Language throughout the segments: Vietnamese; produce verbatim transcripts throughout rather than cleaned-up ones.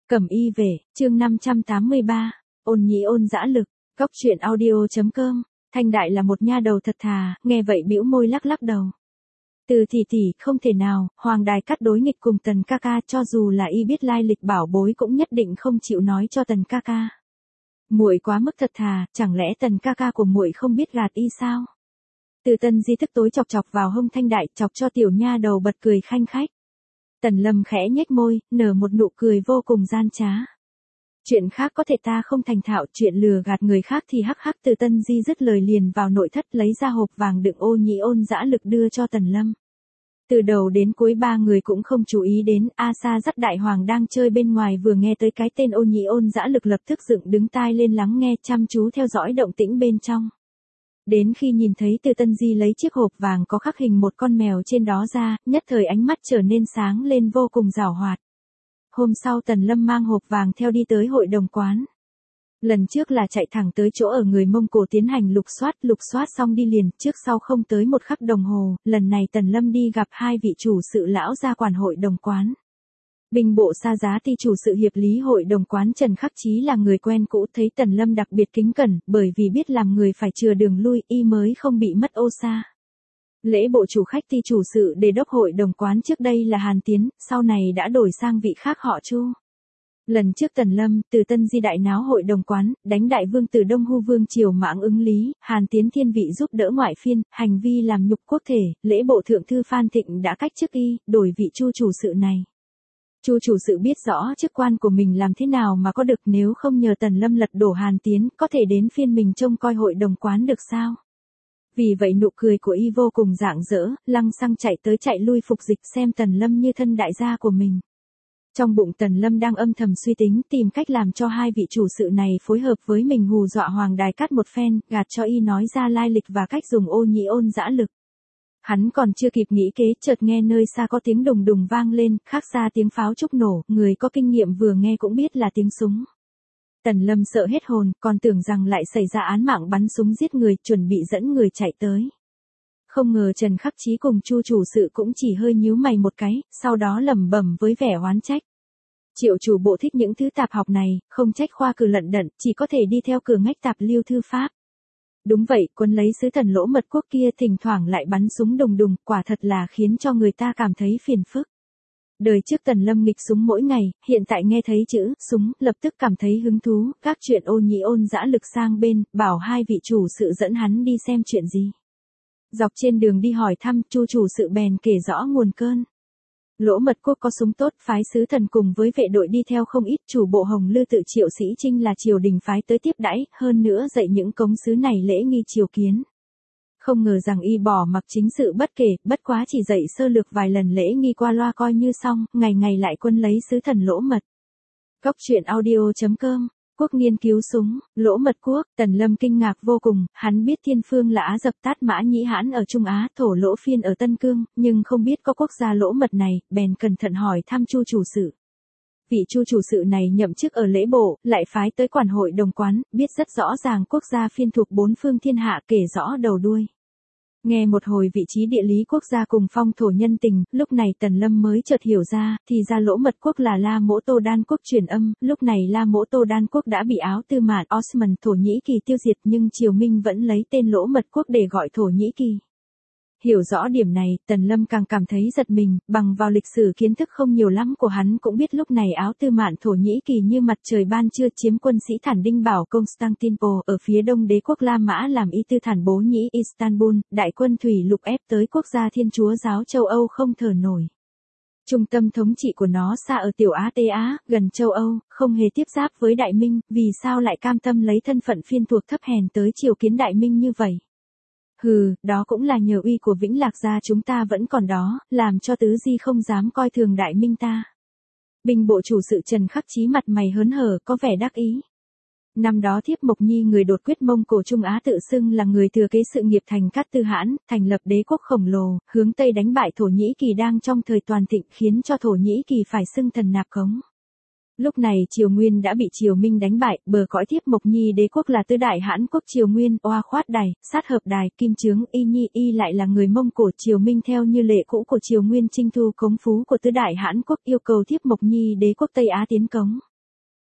Cẩm y về, chương năm trăm tám mươi ba, ôn nhĩ ôn dã lực, góc truyện audio.com, Thanh Đại là một nha đầu thật thà, nghe vậy bĩu môi lắc lắc đầu. Từ tỷ tỷ, không thể nào, Hoàng Đài Cát đối nghịch cùng Tần ca ca, cho dù là y biết lai lịch bảo bối cũng nhất định không chịu nói cho Tần ca ca. Muội quá mức thật thà, chẳng lẽ Tần ca ca của muội không biết gạt y sao? Từ Tân Di tức tối chọc chọc vào hông Thanh Đại, chọc cho tiểu nha đầu bật cười khanh khách. Tần Lâm khẽ nhếch môi, nở một nụ cười vô cùng gian trá. Chuyện khác có thể ta không thành thạo, chuyện lừa gạt người khác thì hắc hắc. Từ Tân Di dứt lời liền vào nội thất lấy ra hộp vàng đựng ô nhĩ ôn dã lực đưa cho Tần Lâm. Từ đầu đến cuối ba người cũng không chú ý đến, A Sa dắt Đại Hoàng đang chơi bên ngoài vừa nghe tới cái tên ô nhĩ ôn dã lực lập tức dựng đứng tai lên lắng nghe chăm chú theo dõi động tĩnh bên trong. Đến khi nhìn thấy Từ Tân Di lấy chiếc hộp vàng có khắc hình một con mèo trên đó ra, nhất thời ánh mắt trở nên sáng lên vô cùng giảo hoạt. Hôm sau Tần Lâm mang hộp vàng theo đi tới hội đồng quán. Lần trước là chạy thẳng tới chỗ ở người Mông Cổ tiến hành lục soát, lục soát xong đi liền, trước sau không tới một khắc đồng hồ, lần này Tần Lâm đi gặp hai vị chủ sự lão gia quản hội đồng quán. Binh bộ Sa Giá ty chủ sự hiệp lý hội đồng quán Trần Khắc Chí là người quen cũ, thấy Tần Lâm đặc biệt kính cẩn, bởi vì biết làm người phải chừa đường lui, y mới không bị mất ô sa. Lễ bộ chủ khách ty chủ sự đề đốc hội đồng quán trước đây là Hàn Tiến, sau này đã đổi sang vị khác họ Chu. Lần trước Tần Lâm, Từ Tân Di đại náo hội đồng quán, đánh đại vương từ Đông Hu Vương triều mãng ứng lý, Hàn Tiến thiên vị giúp đỡ ngoại phiên, hành vi làm nhục quốc thể, lễ bộ thượng thư Phan Thịnh đã cách chức y, đổi vị Chu chủ sự này. Chu chủ sự biết rõ chức quan của mình làm thế nào mà có được, nếu không nhờ Tần Lâm lật đổ Hàn Tiến, có thể đến phiên mình trông coi hội đồng quán được sao? Vì vậy nụ cười của y vô cùng rạng rỡ, lăng xăng chạy tới chạy lui phục dịch xem Tần Lâm như thân đại gia của mình. Trong bụng Tần Lâm đang âm thầm suy tính tìm cách làm cho hai vị chủ sự này phối hợp với mình hù dọa Hoàng Đài Cát một phen, gạt cho y nói ra lai lịch và cách dùng ô nhĩ ôn dã lực. Hắn còn chưa kịp nghĩ kế, chợt nghe nơi xa có tiếng đùng đùng vang lên, khác xa tiếng pháo trúc nổ, người có kinh nghiệm vừa nghe cũng biết là tiếng súng. Tần Lâm sợ hết hồn, còn tưởng rằng lại xảy ra án mạng bắn súng giết người, chuẩn bị dẫn người chạy tới. Không ngờ Trần Khắc Chí cùng Chu chủ sự cũng chỉ hơi nhíu mày một cái, sau đó lẩm bẩm với vẻ oán trách. Triệu chủ bộ thích những thứ tạp học này, không trách khoa cử lận đận, chỉ có thể đi theo cửa ngách tạp lưu thư pháp. Đúng vậy, quân lấy sứ thần Lỗ Mật Quốc kia thỉnh thoảng lại bắn súng đùng đùng, quả thật là khiến cho người ta cảm thấy phiền phức. Đời trước Tần Lâm nghịch súng mỗi ngày, hiện tại nghe thấy chữ súng, lập tức cảm thấy hứng thú, các chuyện ô nhĩ ôn dã lực sang bên, bảo hai vị chủ sự dẫn hắn đi xem chuyện gì. Dọc trên đường đi hỏi thăm, Chu chủ sự bèn kể rõ nguồn cơn. Lỗ Mật Quốc có súng tốt, phái sứ thần cùng với vệ đội đi theo không ít, chủ bộ Hồng Lư Tự Triệu Sĩ Trinh là triều đình phái tới tiếp đãi, hơn nữa dạy những cống sứ này lễ nghi triều kiến. Không ngờ rằng y bỏ mặc chính sự bất kể, bất quá chỉ dạy sơ lược vài lần lễ nghi qua loa coi như xong, ngày ngày lại quân lấy sứ thần Lỗ Mật. Góc truyện audio.com, Quốc nghiên cứu súng, Lỗ Mật Quốc, Tần Lâm kinh ngạc vô cùng, hắn biết Thiên Phương là Á Dập Tát Mã Nhĩ Hãn ở Trung Á, Thổ Lỗ Phiên ở Tân Cương, nhưng không biết có quốc gia Lỗ Mật này, bèn cẩn thận hỏi thăm Chu chủ sự. Vị Chu chủ sự này nhậm chức ở lễ bộ, lại phái tới quản hội đồng quán, biết rất rõ ràng quốc gia phiên thuộc bốn phương thiên hạ, kể rõ đầu đuôi. Nghe một hồi vị trí địa lý quốc gia cùng phong thổ nhân tình, lúc này Tần Lâm mới chợt hiểu ra, thì ra Lỗ Mật Quốc là La Mỗ Tô Đan Quốc truyền âm, lúc này La Mỗ Tô Đan Quốc đã bị Áo Tư Mạn Osman Thổ Nhĩ Kỳ tiêu diệt, nhưng Triều Minh vẫn lấy tên Lỗ Mật Quốc để gọi Thổ Nhĩ Kỳ. Hiểu rõ điểm này, Tần Lâm càng cảm thấy giật mình, bằng vào lịch sử kiến thức không nhiều lắm của hắn cũng biết lúc này Áo Tư Mạn Thổ Nhĩ Kỳ như mặt trời ban trưa chiếm quân sĩ Thản Đinh Bảo Constantinople ở phía đông đế quốc La Mã làm y tư Thản Bố Nhĩ Istanbul, đại quân thủy lục ép tới quốc gia Thiên Chúa giáo châu Âu không thở nổi. Trung tâm thống trị của nó xa ở Tiểu Á Tây Á, gần châu Âu, không hề tiếp giáp với Đại Minh, vì sao lại cam tâm lấy thân phận phiên thuộc thấp hèn tới triều kiến Đại Minh như vậy? Hừ, đó cũng là nhờ uy của Vĩnh Lạc gia chúng ta vẫn còn đó, làm cho tứ di không dám coi thường Đại Minh ta. Binh bộ chủ sự Trần Khắc Chí mặt mày hớn hở, có vẻ đắc ý. Năm đó Thiếp Mộc Nhi người đột quyết Mông Cổ Trung Á tự xưng là người thừa kế sự nghiệp thành Cát Tư Hãn, thành lập đế quốc khổng lồ, hướng Tây đánh bại Thổ Nhĩ Kỳ đang trong thời toàn thịnh, khiến cho Thổ Nhĩ Kỳ phải xưng thần nạp cống. Lúc này Triều Nguyên đã bị Triều Minh đánh bại, bờ cõi Thiếp Mộc Nhi đế quốc là Tứ Đại Hãn Quốc Triều Nguyên, Oa Khoát Đài, Sát Hợp Đài, Kim Chướng, Y Nhi Y lại là người Mông Cổ. Triều Minh theo như lệ cũ của Triều Nguyên trinh thu cống phú của Tứ Đại Hãn Quốc, yêu cầu Thiếp Mộc Nhi đế quốc Tây Á tiến cống.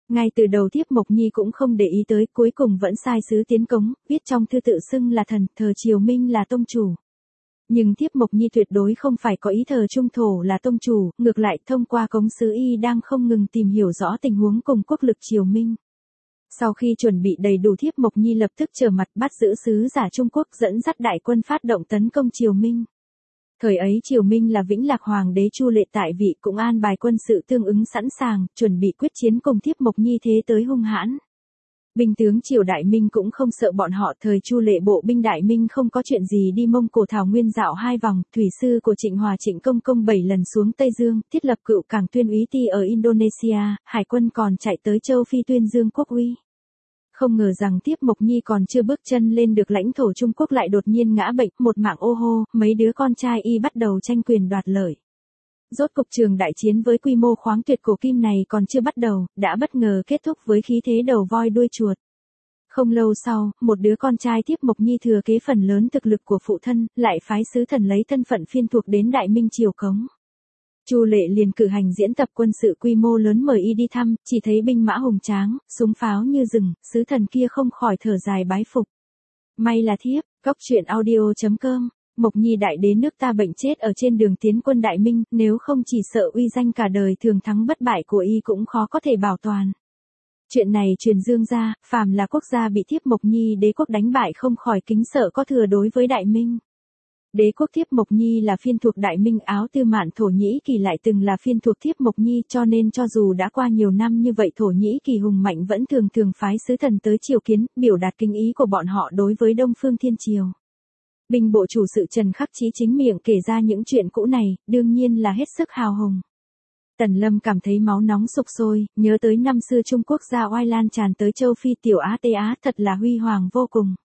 Ngay từ đầu Thiếp Mộc Nhi cũng không để ý tới, cuối cùng vẫn sai sứ tiến cống, viết trong thư tự xưng là thần, thờ Triều Minh là tông chủ. Nhưng Thiếp Mộc Nhi tuyệt đối không phải có ý thờ Trung Thổ là tông chủ, ngược lại thông qua cống sứ y đang không ngừng tìm hiểu rõ tình huống cùng quốc lực Triều Minh. Sau khi chuẩn bị đầy đủ, Thiếp Mộc Nhi lập tức trở mặt bắt giữ sứ giả Trung Quốc, dẫn dắt đại quân phát động tấn công Triều Minh. Thời ấy Triều Minh là Vĩnh Lạc Hoàng đế Chu Lệ tại vị, cũng an bài quân sự tương ứng sẵn sàng, chuẩn bị quyết chiến cùng Thiếp Mộc Nhi thế tới hung hãn. Binh tướng Triều Đại Minh cũng không sợ bọn họ, thời Chu Lệ bộ binh Đại Minh không có chuyện gì đi Mông Cổ Thảo Nguyên dạo hai vòng, thủy sư của Trịnh Hòa Trịnh Công Công bảy lần xuống Tây Dương, thiết lập cựu cảng Tuyên Úy Ti ở Indonesia, hải quân còn chạy tới châu Phi tuyên dương quốc uy. Không ngờ rằng Thiếp Mộc Nhi còn chưa bước chân lên được lãnh thổ Trung Quốc lại đột nhiên ngã bệnh, một mạng ô hô, mấy đứa con trai y bắt đầu tranh quyền đoạt lợi. Rốt cục trường đại chiến với quy mô khoáng tuyệt cổ kim này còn chưa bắt đầu, đã bất ngờ kết thúc với khí thế đầu voi đuôi chuột. Không lâu sau, một đứa con trai Thiếp Mộc Nhi thừa kế phần lớn thực lực của phụ thân, lại phái sứ thần lấy thân phận phiên thuộc đến Đại Minh triều cống. Chu Lệ liền cử hành diễn tập quân sự quy mô lớn mời y đi thăm, chỉ thấy binh mã hùng tráng, súng pháo như rừng, sứ thần kia không khỏi thở dài bái phục. May là thiếp, góc truyện audio chấm com, Mộc Nhi đại đế nước ta bệnh chết ở trên đường tiến quân Đại Minh, nếu không chỉ sợ uy danh cả đời thường thắng bất bại của y cũng khó có thể bảo toàn. Chuyện này truyền dương ra, phàm là quốc gia bị Thiếp Mộc Nhi đế quốc đánh bại không khỏi kính sợ có thừa đối với Đại Minh. Đế quốc Thiếp Mộc Nhi là phiên thuộc Đại Minh, Áo Tư Mạn Thổ Nhĩ Kỳ lại từng là phiên thuộc Thiếp Mộc Nhi, cho nên cho dù đã qua nhiều năm như vậy Thổ Nhĩ Kỳ hùng mạnh vẫn thường thường phái sứ thần tới triều kiến, biểu đạt kính ý của bọn họ đối với Đông Phương Thiên Triều. Binh bộ chủ sự Trần Khắc Chí chính miệng kể ra những chuyện cũ này, đương nhiên là hết sức hào hùng. Tần Lâm cảm thấy máu nóng sục sôi, nhớ tới năm xưa Trung Quốc gia oai lan tràn tới châu Phi Tiểu Á Tây Á, thật là huy hoàng vô cùng.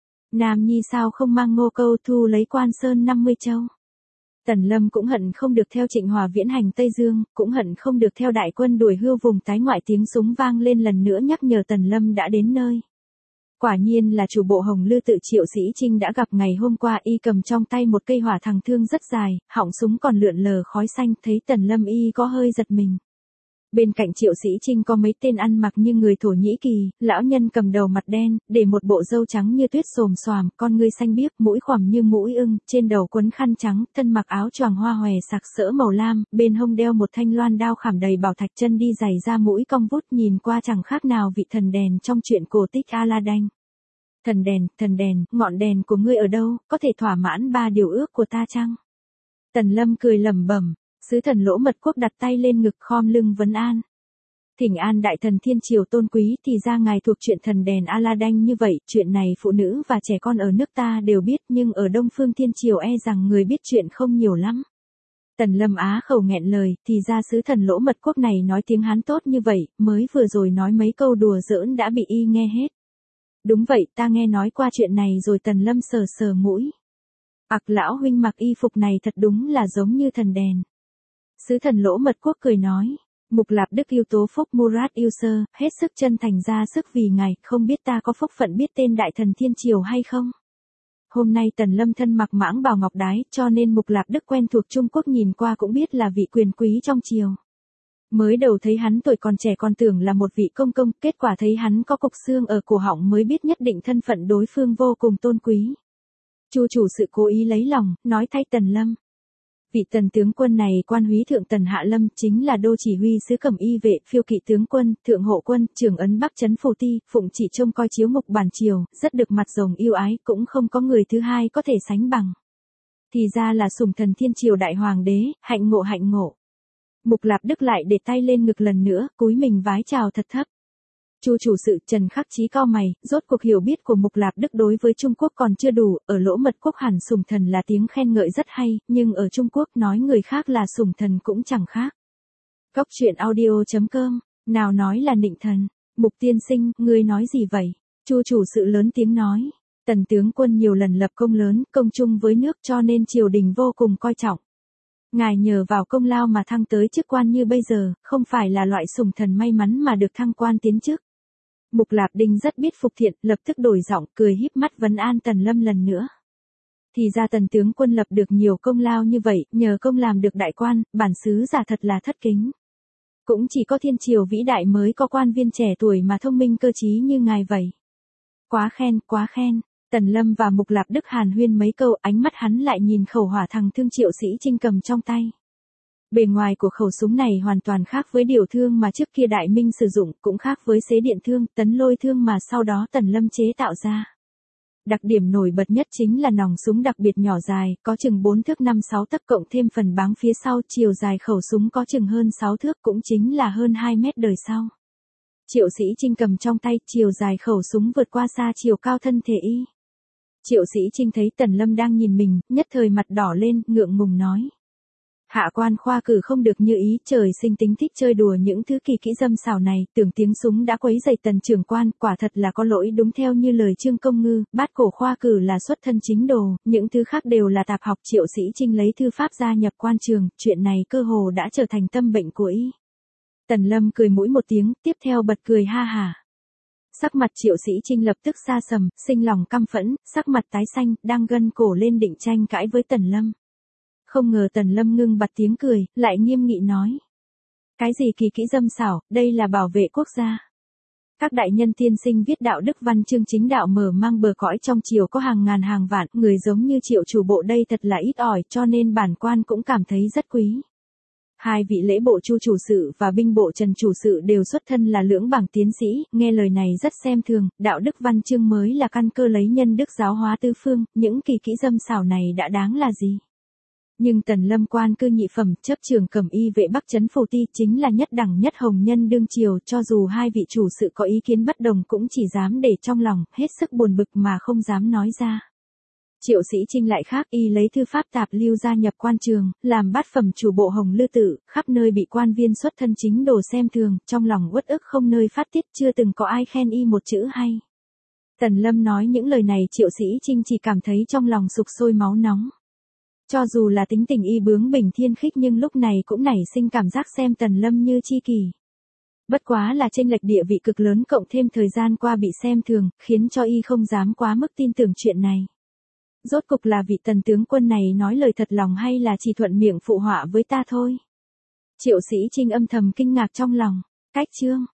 Nam Nhi sao không mang Ngô Câu thu lấy Quan Sơn năm mươi châu. Tần Lâm cũng hận không được theo Trịnh Hòa viễn hành Tây Dương, cũng hận không được theo đại quân đuổi hưu vùng tái ngoại. Tiếng súng vang lên lần nữa nhắc nhở Tần Lâm đã đến nơi. Quả nhiên là chủ bộ Hồng Lư Tự Triệu Sĩ Trinh đã gặp ngày hôm qua, y cầm trong tay một cây hỏa thằng thương rất dài, họng súng còn lượn lờ khói xanh, thấy Tần Lâm y có hơi giật mình. Bên cạnh Triệu Sĩ Trinh có mấy tên ăn mặc như người Thổ Nhĩ Kỳ, lão nhân cầm đầu mặt đen, để một bộ râu trắng như tuyết xồm xoàm, con ngươi xanh biếc, mũi khoằm như mũi ưng, trên đầu quấn khăn trắng, thân mặc áo choàng hoa hòe sặc sỡ màu lam, bên hông đeo một thanh loan đao khảm đầy bảo thạch, chân đi giày da mũi cong vút, nhìn qua chẳng khác nào vị thần đèn trong truyện cổ tích Aladdin. Thần đèn, thần đèn, ngọn đèn của ngươi ở đâu, có thể thỏa mãn ba điều ước của ta chăng? Tần Lâm cười lẩm bẩm. Sứ thần Lỗ Mật Quốc đặt tay lên ngực khom lưng vấn an. Thỉnh an đại thần Thiên Triều tôn quý, thì ra ngài thuộc chuyện thần đèn Aladdin như vậy, chuyện này phụ nữ và trẻ con ở nước ta đều biết, nhưng ở Đông Phương Thiên Triều e rằng người biết chuyện không nhiều lắm. Tần Lâm á khẩu nghẹn lời, thì ra sứ thần Lỗ Mật Quốc này nói tiếng Hán tốt như vậy, mới vừa rồi nói mấy câu đùa giỡn đã bị y nghe hết. Đúng vậy, ta nghe nói qua chuyện này rồi. Tần Lâm sờ sờ mũi. Ặc, lão huynh mặc y phục này thật đúng là giống như thần đèn. Sứ thần Lỗ Mật Quốc cười nói, Mục Lạp Đức yêu tố phúc Murat yêu sơ, hết sức chân thành ra sức vì ngài, không biết ta có phúc phận biết tên đại thần Thiên Triều hay không? Hôm nay Tần Lâm thân mặc mãng bào ngọc đái, cho nên Mục Lạp Đức quen thuộc Trung Quốc nhìn qua cũng biết là vị quyền quý trong triều. Mới đầu thấy hắn tuổi còn trẻ còn tưởng là một vị công công, kết quả thấy hắn có cục xương ở cổ họng mới biết nhất định thân phận đối phương vô cùng tôn quý. Chu chủ sự cố ý lấy lòng, nói thay Tần Lâm. Vị Tần tướng quân này quan húy thượng Tần Hạ Lâm, chính là đô chỉ huy sứ Cẩm Y vệ, phiêu kỵ tướng quân, thượng hộ quân, trưởng ấn Bắc trấn Phù Ti, phụng chỉ trông coi chiếu mục bản triều, rất được mặt rồng yêu ái, cũng không có người thứ hai có thể sánh bằng. Thì ra là sủng thần Thiên Triều đại hoàng đế, hạnh ngộ hạnh ngộ. Mục Lạp Đức lại để tay lên ngực lần nữa, cúi mình vái chào thật thấp. Chu chủ sự Trần Khắc Chí cau mày, rốt cuộc hiểu biết của Mục Lạp Đức đối với Trung Quốc còn chưa đủ, ở Lỗ Mật Quốc hẳn sủng thần là tiếng khen ngợi rất hay, nhưng ở Trung Quốc nói người khác là sủng thần cũng chẳng khác. Góc truyện audio chấm com, nào nói là nịnh thần, Mục tiên sinh, ngươi nói gì vậy? Chu chủ sự lớn tiếng nói, Tần tướng quân nhiều lần lập công lớn, công chung với nước cho nên triều đình vô cùng coi trọng. Ngài nhờ vào công lao mà thăng tới chức quan như bây giờ, không phải là loại sủng thần may mắn mà được thăng quan tiến chức. Mục Lạp Đinh rất biết phục thiện, lập tức đổi giọng, cười híp mắt vấn an Tần Lâm lần nữa. Thì ra Tần tướng quân lập được nhiều công lao như vậy, nhờ công làm được đại quan, bản xứ giả thật là thất kính. Cũng chỉ có thiên triều vĩ đại mới có quan viên trẻ tuổi mà thông minh cơ trí như ngài vậy. Quá khen, quá khen. Tần Lâm và Mục Lạp Đức hàn huyên mấy câu, ánh mắt hắn lại nhìn khẩu hỏa thằng thương Triệu Sĩ Trinh cầm trong tay. Bề ngoài của khẩu súng này hoàn toàn khác với điều thương mà trước kia Đại Minh sử dụng, cũng khác với xế điện thương, tấn lôi thương mà sau đó Tần Lâm chế tạo ra. Đặc điểm nổi bật nhất chính là nòng súng đặc biệt nhỏ dài, có chừng bốn thước năm sáu tấc cộng thêm phần báng phía sau, chiều dài khẩu súng có chừng hơn sáu thước, cũng chính là hơn hai mét đời sau. Triệu Sĩ Trinh cầm trong tay, chiều dài khẩu súng vượt qua xa chiều cao thân thể y. Triệu Sĩ Trinh thấy Tần Lâm đang nhìn mình, nhất thời mặt đỏ lên, ngượng ngùng nói. Hạ quan khoa cử không được như ý, trời sinh tính thích chơi đùa những thứ kỳ kỹ dâm xảo này, tưởng tiếng súng đã quấy dày Tần trưởng quan, quả thật là có lỗi, đúng theo như lời Trương Công Ngư, bát cổ khoa cử là xuất thân chính đồ, những thứ khác đều là tạp học. Triệu Sĩ Trinh lấy thư pháp gia nhập quan trường, chuyện này cơ hồ đã trở thành tâm bệnh của y. Tần Lâm cười mũi một tiếng, tiếp theo bật cười ha hả. Sắc mặt Triệu Sĩ Trinh lập tức sa sầm, sinh lòng căm phẫn, sắc mặt tái xanh, đang gân cổ lên định tranh cãi với Tần Lâm. Không ngờ Tần Lâm ngưng bặt tiếng cười, lại nghiêm nghị nói. Cái gì kỳ kỹ dâm xảo, đây là bảo vệ quốc gia. Các đại nhân tiên sinh viết đạo đức văn chương chính đạo mở mang bờ cõi trong triều có hàng ngàn hàng vạn, người giống như Triệu chủ bộ đây thật là ít ỏi, cho nên bản quan cũng cảm thấy rất quý. Hai vị lễ bộ Chu chủ sự và binh bộ Trần chủ sự đều xuất thân là lưỡng bảng tiến sĩ, nghe lời này rất xem thường, đạo đức văn chương mới là căn cơ lấy nhân đức giáo hóa tứ phương, những kỳ kỹ dâm xảo này đã đáng là gì? Nhưng Tần Lâm quan cư nhị phẩm, chấp trường cẩm y vệ Bắc trấn Phổ Ti, chính là nhất đẳng nhất hồng nhân đương triều, cho dù hai vị chủ sự có ý kiến bất đồng cũng chỉ dám để trong lòng, hết sức buồn bực mà không dám nói ra. Triệu Sĩ Trinh lại khác, y lấy thư pháp tạp lưu gia nhập quan trường, làm bát phẩm chủ bộ Hồng Lư Tự, khắp nơi bị quan viên xuất thân chính đồ xem thường, trong lòng uất ức không nơi phát tiết, chưa từng có ai khen y một chữ hay. Tần Lâm nói những lời này, Triệu Sĩ Trinh chỉ cảm thấy trong lòng sục sôi máu nóng. Cho dù là tính tình y bướng bỉnh thiên khích nhưng lúc này cũng nảy sinh cảm giác xem Tần Lâm như chi kỷ. Bất quá là chênh lệch địa vị cực lớn cộng thêm thời gian qua bị xem thường, khiến cho y không dám quá mức tin tưởng chuyện này. Rốt cục là vị Tần tướng quân này nói lời thật lòng hay là chỉ thuận miệng phụ họa với ta thôi? Triệu Sĩ Trinh âm thầm kinh ngạc trong lòng. Cách chương